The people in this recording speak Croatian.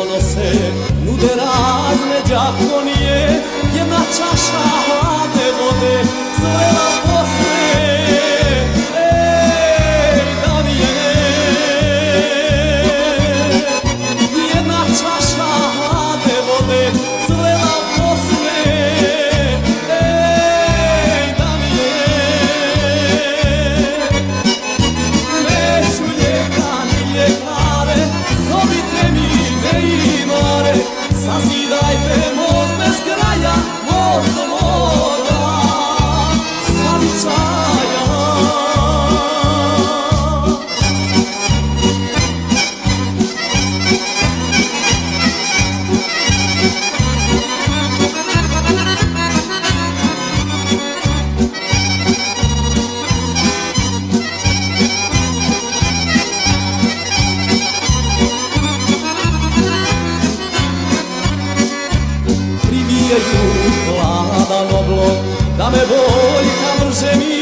donose, nude razne đakonije, jedna čaša hladne vode zlela posle. Ej, Damijane, jedna čaša hladne vode zlela posle. Ej, Damijane, neću lijeka ni ljekare, zovite mi neimare, sazidajte most bez kraja, most do mora, zavičaja. Privijaju hladan oblog, da me boljka brže mi